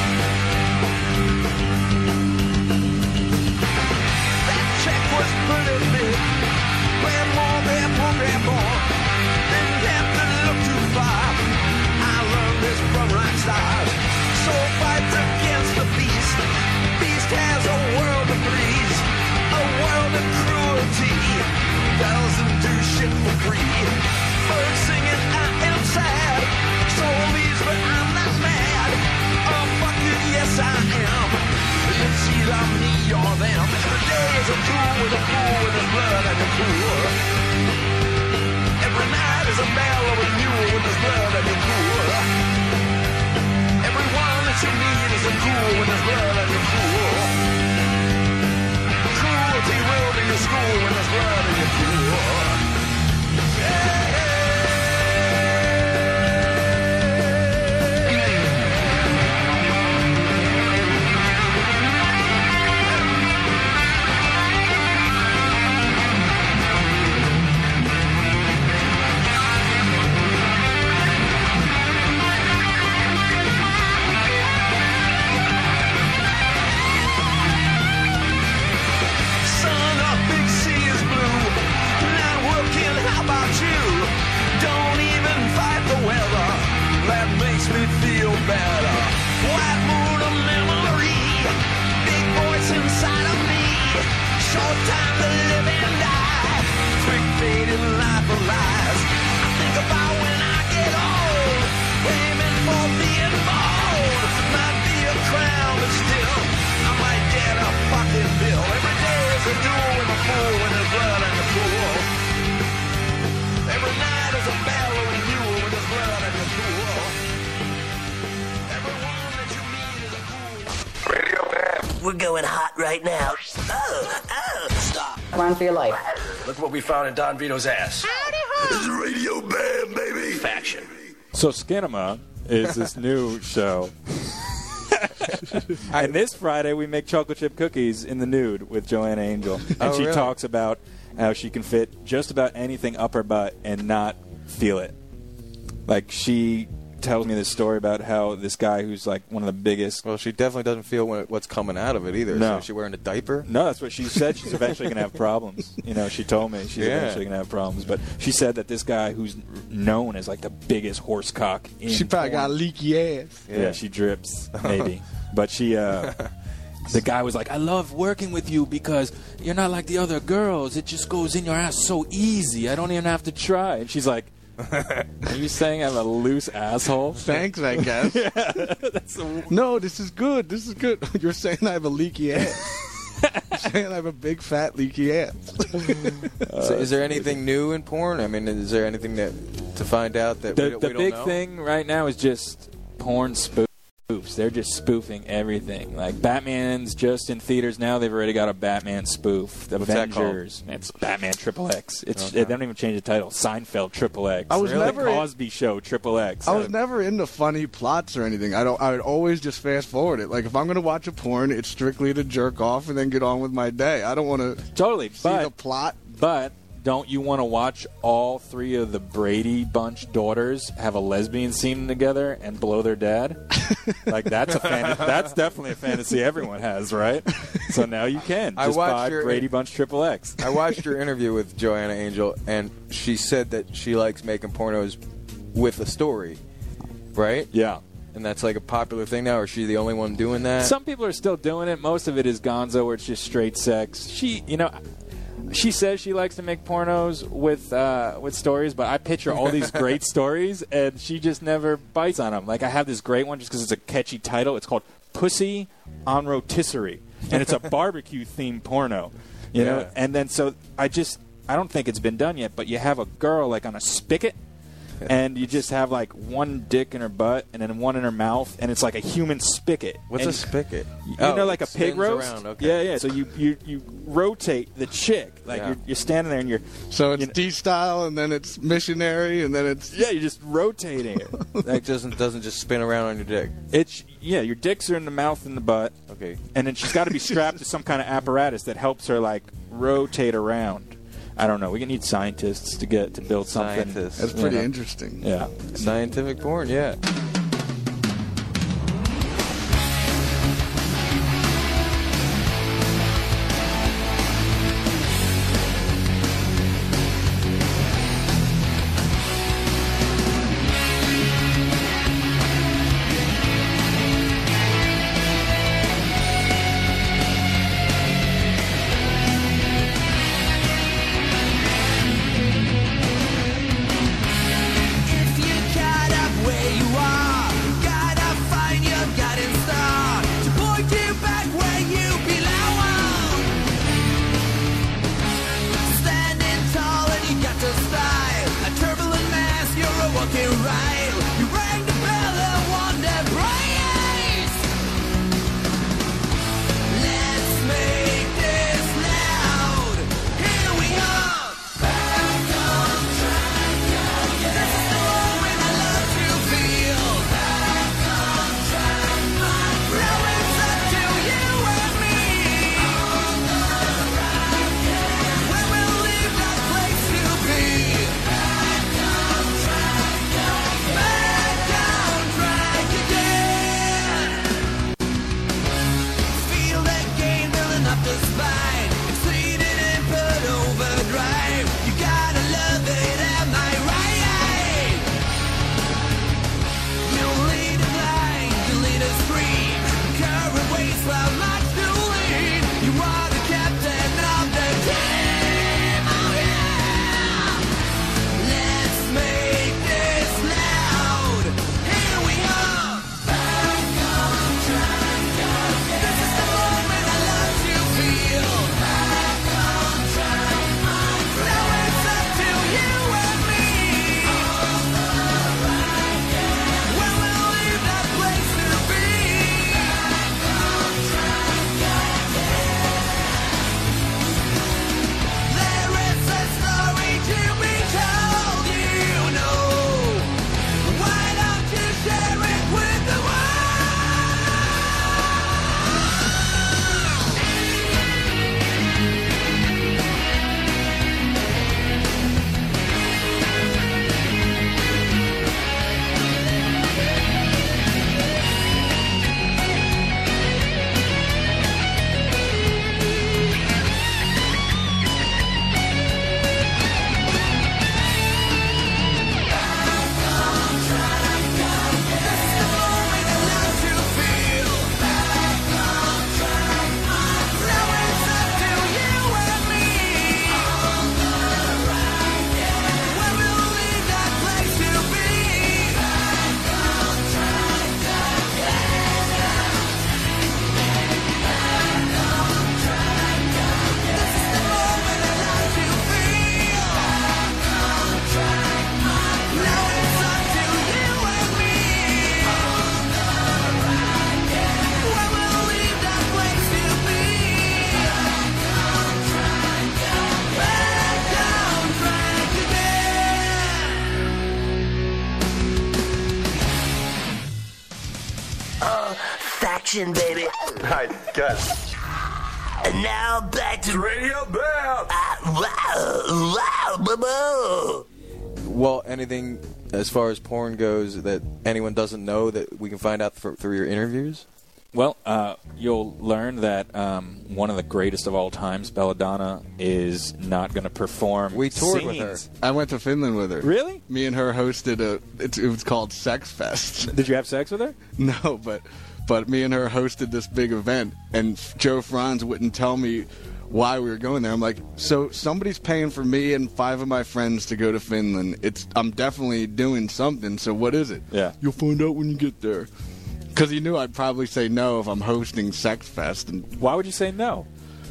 That check was pretty big. Grab more, grab more, grab more. Didn't have to look too far. I learned this from rock stars. Soul fights against the beast. Beast has a world of breeze, a world of cruelty. Doesn't do shit for free. Birds singing, I am sad. Soul leaves, but I'm not mad. Oh fuck it, yes I am. It's either me or them. Every day is a duel with a fool with the blood of the fool. Every night is a bell of a mule with the blood of your fool. Everyone that you need is a fool with the blood of your fool. Cruelty will be your school with the blood of your fool. Yeah. We're going hot right now. Oh, oh, stop. Run for your life. Look what we found in Don Vito's ass. It's a radio band, baby. Faction. So Skinema is this new show. And this Friday we make chocolate chip cookies in the nude with Joanna Angel. And Oh, she really? talks about how she can fit just about anything up her butt and not feel it. Like, she tells me this story about how this guy who's like one of the biggest... Well, she definitely doesn't feel when, what's coming out of it either. No. So is she wearing a diaper? No, that's what she said. She's eventually going to have problems. You know, she told me she's Yeah. eventually going to have problems. But she said that this guy who's known as like the biggest horse cock in She probably porn- got a leaky ass. Yeah, yeah, she drips, maybe. But she, uh, the guy was like, I love working with you because you're not like the other girls. It just goes in your ass so easy. I don't even have to try. And she's like, are you saying I have a loose asshole? Thanks, I guess. That's a, No, this is good. This is good. You're saying I have a leaky ass. You're saying I have a big, fat, leaky ass. So is there anything new in porn? I mean, is there anything that to find out that we, the don't- the we don't big know? thing right now is just porn spoofs. They're just spoofing everything. Like, Batman's just in theaters now. They've already got a Batman spoof. The What's that called? Avengers. It's Batman Triple X. It's Okay. They don't even change the title. Seinfeld Triple X. I was The never in- Cosby Show Triple X. I was never into funny plots or anything. I don't. I would always just fast forward it. Like if I'm gonna watch a porn, it's strictly to jerk off and then get on with my day. I don't want to Totally, see but the plot. but don't you want to watch all three of the Brady Bunch daughters have a lesbian scene together and blow their dad? Like, that's a fan- that's definitely a fantasy everyone has, right? So now you can I just watched buy your- Brady Bunch Triple X. I watched your interview with Joanna Angel, and she said that she likes making pornos with a story, right? Yeah. And that's like a popular thing now, or is she the only one doing that? Some people are still doing it. Most of it is gonzo, where it's just straight sex. She, you know, she says she likes to make pornos with uh, with stories, but I picture all these great stories, and she just never bites on them. Like, I have this great one just because it's a catchy title. It's called Pussy on Rotisserie, and it's a barbecue-themed porno. You know, Yeah. and then so I just I don't think it's been done yet, but you have a girl like on a spigot. And you just have like one dick in her butt and then one in her mouth, and it's like a human spigot. What's and a spigot? You Oh, know, like it a pig spins roast. around, okay. Yeah, yeah. So you, you, you rotate the chick, like Yeah. you're, you're standing there and you're So it's you know- D style, and then it's missionary, and then it's yeah, you're just rotating it. That doesn't doesn't just spin around on your dick. It's yeah, your dicks are in the mouth and the butt, Okay. and then she's got to be strapped to some kind of apparatus that helps her like rotate around. I don't know. We need scientists to get to build something. Scientists. that's pretty Yeah. interesting. Yeah. Scientific porn, yeah. If you're caught up where you are, action, baby. All right, good. And now back to Radio Bam! wow, wow, boo-boo. Well, anything as far as porn goes that anyone doesn't know that we can find out th- through your interviews? Well, uh, you'll learn that um, one of the greatest of all times, Belladonna, is not going to perform. We toured with scenes. her. I went to Finland with her. Really? Me and her hosted a. It, it was called Sex Fest. Did you have sex with her? No, but but me and her hosted this big event, and Joe Franz wouldn't tell me why we were going there. I'm like, so somebody's paying for me and five of my friends to go to Finland. It's I'm definitely doing something. So what is it? Yeah. You'll find out when you get there. Because he knew I'd probably say no if I'm hosting Sex Fest. And Why would you say no?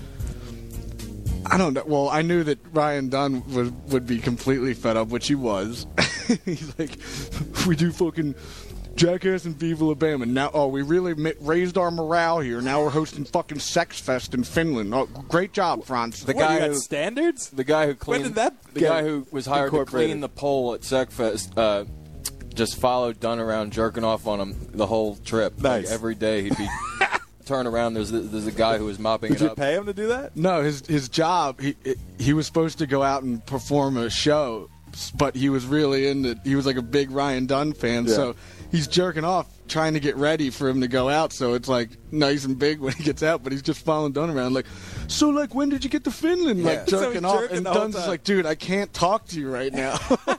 I don't know. Well, I knew that Ryan Dunn would, would be completely fed up, which he was. He's like, we do fucking Jackass and Viva La Bam, and now, oh, we really ma- raised our morale here. Now we're hosting fucking Sex Fest in Finland. Oh, great job, Franz. The What, guy you got who standards? the guy who cleaned did that the get guy who was hired to incorporated? clean the pole at Seckfest uh, just followed Dunn around jerking off on him the whole trip. Like, Nice. every day he'd be turn around. There's there's a guy who was mopping Did it you up. pay him to do that? No, his his job. He he was supposed to go out and perform a show, but he was really into. He was like a big Ryan Dunn fan, Yeah. so he's jerking off, trying to get ready for him to go out. So it's like nice and big when he gets out, but he's just following Dunn around, like, so like when did you get to Finland? Yeah. Like So jerking he's off, jerking and the whole Dunn's just time. like, dude, I can't talk to you right now.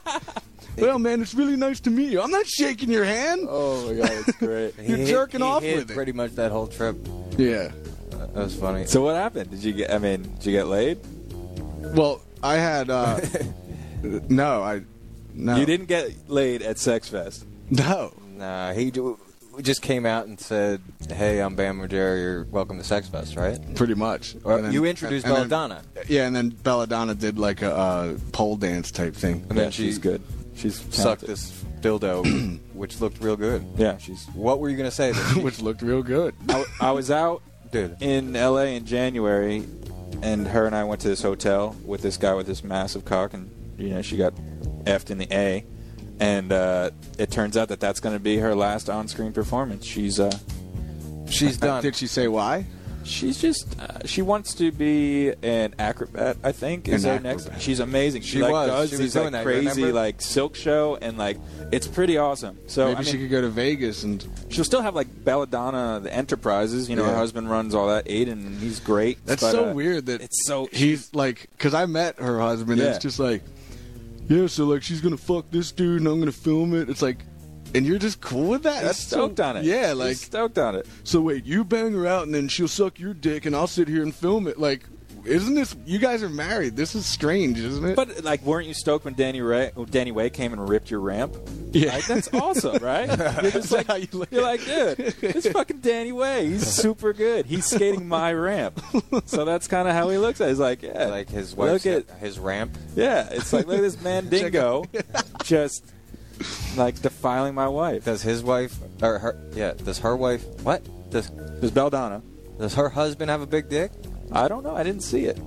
Well, man, it's really nice to meet you. I'm not shaking your hand. Oh my god, it's great. He You're hid- jerking he off hid with it. pretty much that whole trip. Yeah. That was funny. So what happened? Did you get? I mean, did you get laid? Well, I had. Uh, no, I. No. You didn't get laid at Sex Fest. No. Nah, he ju- we just came out and said, "Hey, I'm Bam Margera. You're welcome to Sex Fest, right?" Pretty much. Or And then- you introduced and then- Belladonna, Yeah, and then Belladonna did like a uh, pole dance type thing. and Yeah, then she she's good. She's sucked talented. this dildo, which looked real good. Yeah, she's. What were you gonna say? That Which looked real good. I, I was out Dude, in L A in January, and her and I went to this hotel with this guy with this massive cock, and you know she got effed in the A, and uh, it turns out that that's going to be her last on-screen performance. She's uh, she's done. Did she say why? she's just uh, she wants to be an acrobat. I think is An her next. acrobat. She's amazing. She, She like was. does She was these doing like that, crazy remember? like silk show, and like it's pretty awesome. So Maybe I mean, she could go to Vegas and. she'll still have like Belladonna, the Enterprises. You know, her Yeah. husband runs all that, Aiden, and he's great. That's but, so uh, weird that it's so he's like, because I met her husband, and Yeah. it's just like, yeah, so like she's gonna fuck this dude, and I'm gonna film it. It's like, and you're just cool with that? He's That's stoked so, on it. Yeah, He's like, stoked on it. so wait, you bang her out, and then she'll suck your dick, and I'll sit here and film it. Like, isn't this? You guys are married. This is strange, isn't it? But like, weren't you stoked when Danny Ray, when Danny Way came and ripped your ramp? yeah, Like, that's awesome, right? You're just like, how you look you're at like, dude, it's fucking Danny Way. He's super good. He's skating my ramp. So that's kind of how he looks at it. He's like, yeah, like his look wife's at, his ramp. yeah. It's like, look at this man dingo, just like defiling my wife. Does his wife or her? Yeah. Does her wife? What? Does There's Belladonna. Does her husband have a big dick? I don't know. I didn't see it.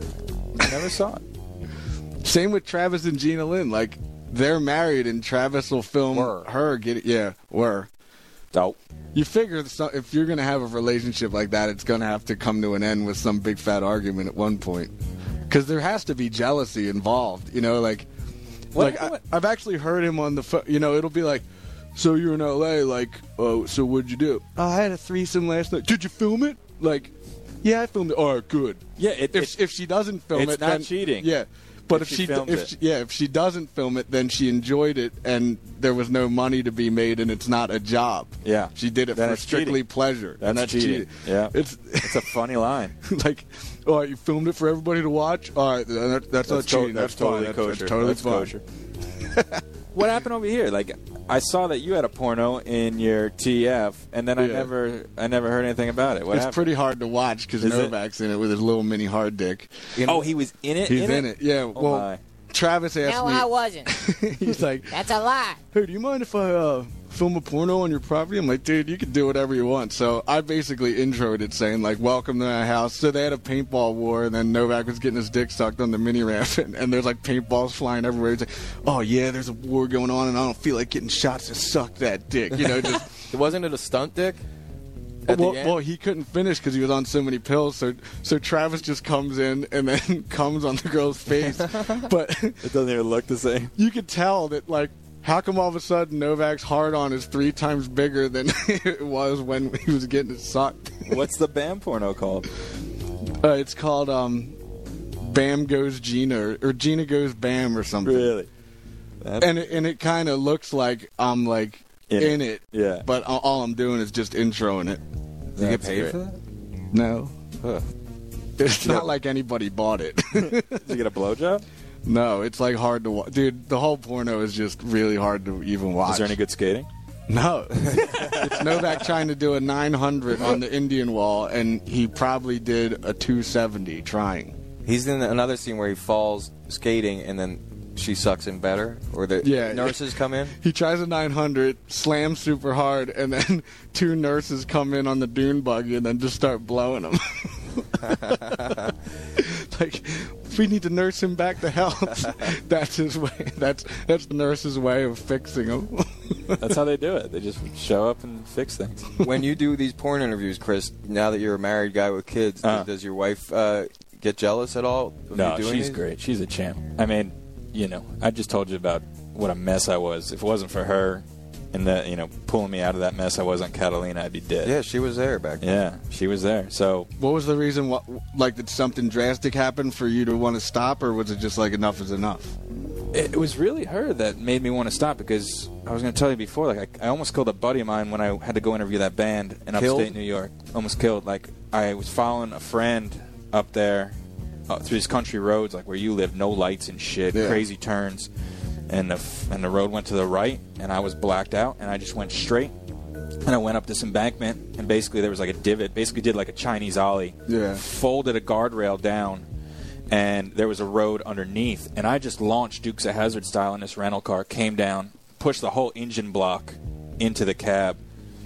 I never saw it. Same with Travis and Gina Lynn. Like, they're married, and Travis will film Were. her get it. Yeah, were. Dope. You figure so- if you're going to have a relationship like that, it's going to have to come to an end with some big fat argument at one point. Because there has to be jealousy involved. You know, like, What- like what- I, I've actually heard him on the phone. You know, it'll be like, so you're in L A, like, oh, so what'd you do? Oh, I had a threesome last night. Did you film it? Like, yeah, I filmed it. All right, good. Yeah, it, If it- if she doesn't film it's it, not then, cheating. Yeah, but If if, she she, filmed if it. she, yeah, if she doesn't film it, then she enjoyed it, and there was no money to be made, and it's not a job. Yeah. she did it Then for it's strictly cheating. pleasure. That's and that's cheating. Yeah. it's it's a funny line. like, all right, you filmed it for everybody to watch. All right, then that, that's, not That's to- cheating. that's That's, fine. totally That's, kosher. that's totally That's fine. kosher. What happened over here? Like, I saw that you had a porno in your T F, and then I Yeah. never, I never heard anything about it. What It's happened? pretty hard to watch because Is it? Novak's in it with his little mini hard dick. Oh, he was in it. He's in, in it. Yeah. Oh well, my. Travis asked No, me. I wasn't. He's like, That's a lie. hey, do you mind if I uh, film a porno on your property? I'm like, dude, you can do whatever you want. So I basically introed it saying, like, welcome to my house. So they had a paintball war, and then Novak was getting his dick sucked on the mini ramp, and, and there's, like, paintballs flying everywhere. He's like, oh, yeah, there's a war going on, and I don't feel like getting shots to suck that dick. You know, just, Wasn't it a stunt dick? At well, the end? well, he couldn't finish because he was on so many pills. So, so Travis just comes in and then comes on the girl's face. But It doesn't even look the same. you could tell that, like, how come all of a sudden Novak's hard-on is three times bigger than it was when he was getting it sucked? What's the Bam porno called? Uh, it's called um, Bam Goes Gina, or Gina Goes Bam, or something. Really? That's And it, and it kind of looks like I'm, like, In in, it. it. Yeah. But all, all I'm doing is just introing it. Did you get That's paid great. for that? No. Huh. It's not like anybody bought it. Did you get a blowjob? No, it's like hard to watch. Dude, the whole porno is just really hard to even watch. Is there any good skating? No. It's Novak trying to do a nine hundred on the Indian wall, and he probably did a two seventy trying. He's in another scene where he falls skating and then she sucks him better, or the Yeah. nurses come in. He tries a nine hundred, slams super hard, and then two nurses come in on the dune buggy and then just start blowing him. Like, we need to nurse him back to health. That's his way. That's that's the nurse's way of fixing him. That's how they do it. They just show up and fix things. When you do these porn interviews, Chris, now that you're a married guy with kids, Uh. does your wife uh, get jealous at all? of No, you doing she's these? great. She's a champ. I mean, you know, I just told you about what a mess I was. If it wasn't for her and that, you know, pulling me out of that mess I was on Catalina, I'd be dead. Yeah, she was there back then. Yeah, she was there. So What was the reason? What, like, did something drastic happen for you to want to stop, or was it just like enough is enough? it was really her that made me want to stop, because I was going to tell you before, like, I, I almost killed a buddy of mine when I had to go interview that band in Killed? upstate New York. Almost killed. Like, I was following a friend up there uh, through these country roads, like where you live, no lights and shit, Yeah. crazy turns. And the, f- and the road went to the right, and I was blacked out, and I just went straight. And I went up this embankment, and basically there was like a divot. Basically did like a Chinese ollie. Yeah. Folded a guardrail down, and there was a road underneath. And I just launched Dukes of Hazzard style in this rental car, came down, pushed the whole engine block into the cab.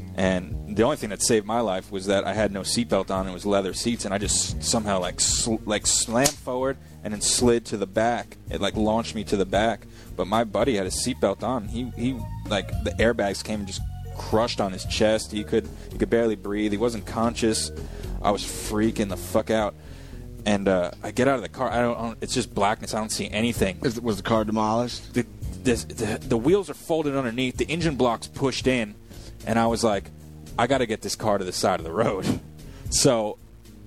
And the only thing that saved my life was that I had no seatbelt on. It was leather seats, and I just somehow like sl- like slammed forward and then slid to the back. It like launched me to the back. But my buddy had a seatbelt on. He he like the airbags came and just crushed on his chest. He could he could barely breathe. He wasn't conscious. I was freaking the fuck out. And uh, I get out of the car. I don't. I don't it's just blackness. I don't see anything. Is, was the car demolished? The, this, the the wheels are folded underneath. The engine block's pushed in, and I was like, I got to get this car to the side of the road. So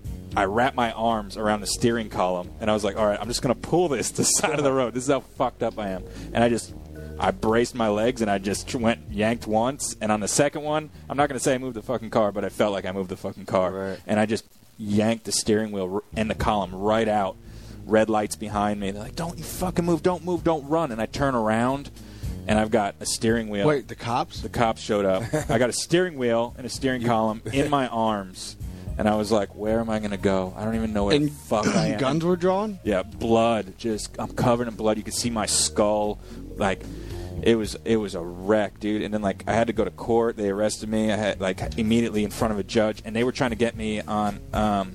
I wrapped my arms around the steering column, and I was like, all right, I'm just going to pull this to the side of the road. This is how fucked up I am. And I just, I braced my legs, and I just went yanked once. And on the second one, I'm not going to say I moved the fucking car, but I felt like I moved the fucking car. Right. And I just yanked the steering wheel r- and the column right out. Red lights behind me. They're like, don't you fucking move, don't move, don't run. And I turn around, and I've got a steering wheel. Wait, the cops? The cops showed up. I got a steering wheel and a steering column in my arms. And I was like, where am I going to go? I don't even know where And the fuck I am. guns were drawn? Yeah, blood. Just I'm covered in blood. You could see my skull. Like it was it was a wreck, dude. And then like I had to go to court. They arrested me. I had like immediately in front of a judge, and they were trying to get me on um,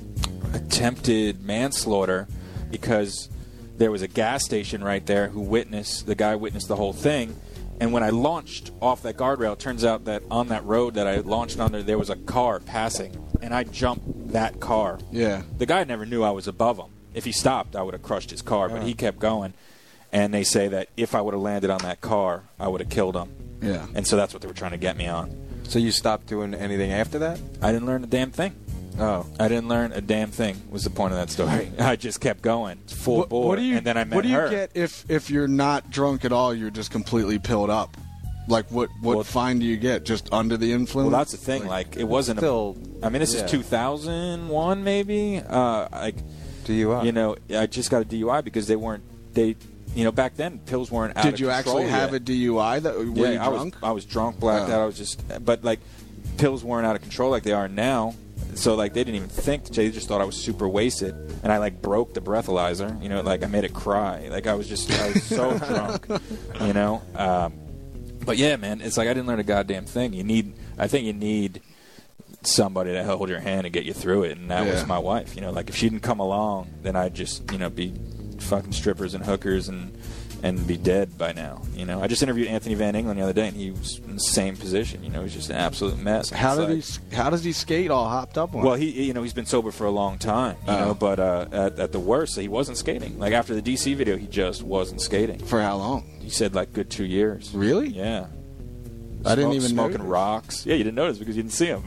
attempted manslaughter because there was a gas station right there who witnessed the guy witnessed the whole thing. And when I launched off that guardrail, it turns out that on that road that I launched under, there was a car passing, and I jumped that car. Yeah. The guy never knew I was above him. If he stopped, I would have crushed his car, but he kept going. And they say that if I would have landed on that car, I would have killed him. Yeah. And so that's what they were trying to get me on. So you stopped doing anything after that? I didn't learn a damn thing. Oh. I didn't learn a damn thing was the point of that story. I just kept going, full What, bore, what do you, and then I met What do you her. get if, if you're not drunk at all, you're just completely pilled up? Like, what, what Well- fine do you get? Just under the influence? Well, that's the thing. Like, it wasn't Still, a... I mean, this yeah. is two thousand one, maybe? Uh, like, D U I. you know, I just got a D U I because they weren't... They, you know, back then, pills weren't out Did of you control actually have yet. a D U I? That, were Yeah, you I was, drunk? I was drunk, blacked Oh. out. I was just... But, like, pills weren't out of control like they are now. So, like, they didn't even think. They just thought I was super wasted. And I, like, broke the breathalyzer. You know, like, I made it cry. Like, I was just... I was so drunk, you know? Um, but, yeah, man, it's like I didn't learn a goddamn thing. You need... I think you need somebody to hold your hand and get you through it. And that Yeah. was my wife. You know, like, if she didn't come along, then I'd just, you know, be fucking strippers and hookers and and be dead by now. You know, I just interviewed Anthony Van Engelen the other day, and he was in the same position. You know, he's just an absolute mess. How It's did like- he? How does he skate all hopped up on? Well, he you know he's been sober for a long time. You Oh. know, but uh, at, at the worst, he wasn't skating. Like after the D C video, he just wasn't skating. for how long? He said like good two years. Really? Yeah. I didn't Smoke- even smoking notice. rocks. Yeah, you didn't notice because you didn't see him.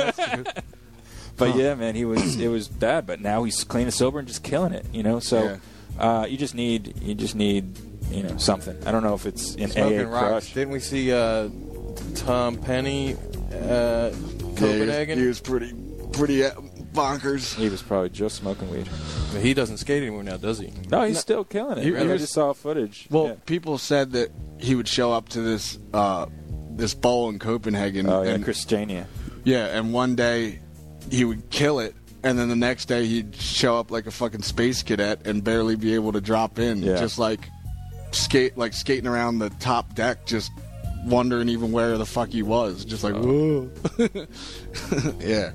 But Huh. yeah, man, he was it was bad. But now he's clean and sober and just killing it. You know, so uh, you just need you just need you know something. I don't know if it's an A A Smoking rocks. crush. Didn't we see uh, Tom Penny, uh, Copenhagen? He was pretty, pretty uh, bonkers. He was probably just smoking weed. He doesn't skate anymore now, does he? No, he's still killing it. He- I he was- just saw footage. Well, Yeah. people said that he would show up to this uh, this bowl in Copenhagen. Oh yeah, and, Christiania. yeah, and one day he would kill it, and then the next day he'd show up like a fucking space cadet and barely be able to drop in, Yeah. just like skate, like skating around the top deck, just wondering even where the fuck he was, just like whoa. Yeah.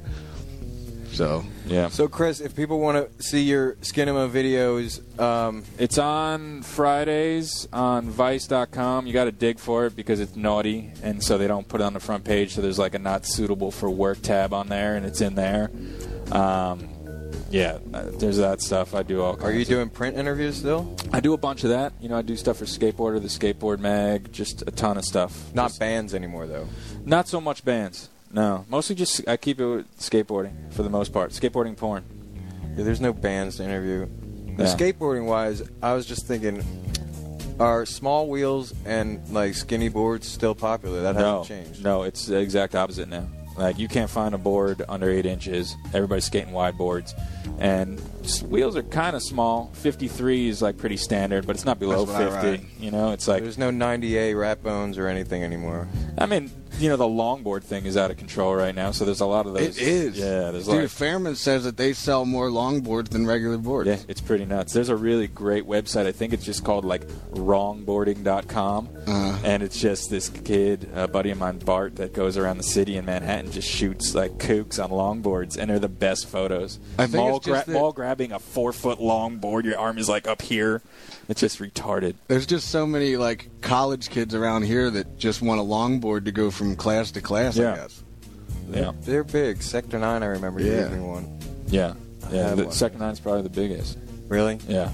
So Yeah. So, Chris, if people want to see your Skinema videos, um, It's on Fridays on Vice dot com. You got to dig for it because it's naughty, and so they don't put it on the front page. So there's like a not suitable for work tab on there, and it's in there. Um, yeah, uh, there's that stuff. I do all. Kinds are you of- doing print interviews still? I do a bunch of that. You know, I do stuff for Skateboarder, the Skateboard Mag, just a ton of stuff. Not Just- bands anymore, though. Not so much bands. No, mostly just I keep it with skateboarding for the most part. Skateboarding porn. Yeah, there's no bands to interview. The Yeah. Skateboarding wise, I was just thinking, are small wheels and like skinny boards still popular? That No, hasn't changed. no, it's the exact opposite now. Like you can't find a board under eight inches. Everybody's skating wide boards, and s- wheels are kind of small. fifty-three is like pretty standard, but it's not below That's what I fifty. ride. You know, it's like There's no ninety A rat bones or anything anymore. I mean, you know, the longboard thing is out of control right now. So there's a lot of those. it is. Yeah, there's Dude, like Fairman says that they sell more longboards than regular boards. yeah, it's pretty nuts. There's a really great website. I think it's just called like wrongboarding dot com. Uh-huh. And it's just this kid, a buddy of mine, Bart, that goes around the city in Manhattan, just shoots like kooks on longboards, and they're the best photos. I think Mall, it's just that- mall grabbing a four foot longboard, your arm is like up here. It's just retarded. There's just so many like college kids around here that just want a longboard to go from class to class. Yeah. I guess. Yeah, They're big. Sector nine, I remember Yeah. using one. yeah, yeah. have The one. second nine's probably the biggest. Really? Yeah.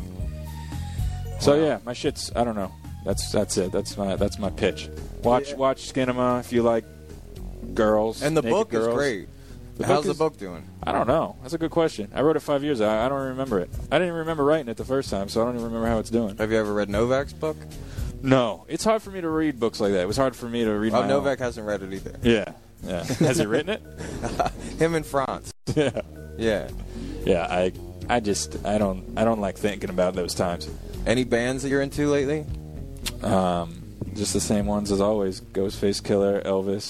So Wow. yeah, my shit's. I don't know. That's that's it. That's my that's my pitch. Watch Yeah. watch Skinema if you like girls. And the naked book girls. is great. The How's book the is- book doing? I don't know. That's a good question. I wrote it five years ago. I I don't remember it. I didn't even remember writing it the first time, so I don't even remember how it's doing. Have you ever read Novak's book? No, it's hard for me to read books like that. It was hard for me to read. Oh, my Novak own. hasn't read it either. Yeah, yeah. Has he written it? Him in France. Yeah, Yeah. yeah. I, I just, I don't, I don't like thinking about those times. Any bands that you're into lately? Um, just the same ones as always: Ghostface Killer, Elvis,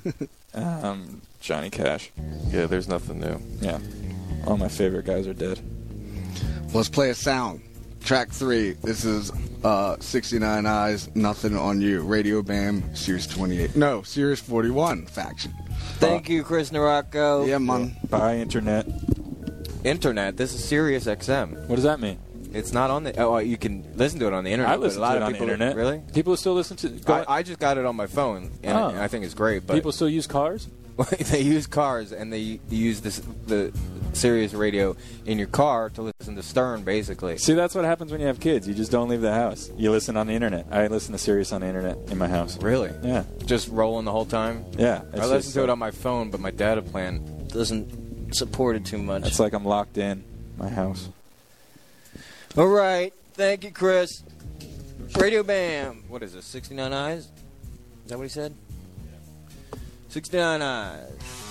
um, Johnny Cash. Yeah, there's nothing new. Yeah, all my favorite guys are dead. Let's play a sound. Track three. This is uh, sixty-nine Eyes, Nothing on You. Radio Bam, Series twenty-eight. No, Series forty-one faction. Thank you, Chris Narocco. Yeah, man. Bye, internet. Internet. This is Sirius X M. What does that mean? It's not on the. Oh, you can listen to it on the internet. I but listen a lot to it of on the people, internet. Really? People still listen to. Go, I, I just got it on my phone, and Oh. I think it's great. But people still use cars. they use cars, and they use this the Sirius radio in your car to listen to Stern, basically. See, that's what happens when you have kids. You just don't leave the house. You listen on the internet. I listen to Sirius on the internet in my house. Really? Yeah, Just rolling the whole time. yeah. I It's listen just to it like- on my phone, but my data plan doesn't support it too much. It's like I'm locked in my house. All right. Thank you, Chris. Radio Bam. What is this? sixty-nine Eyes? Is that what he said? sixty-nine Eyes.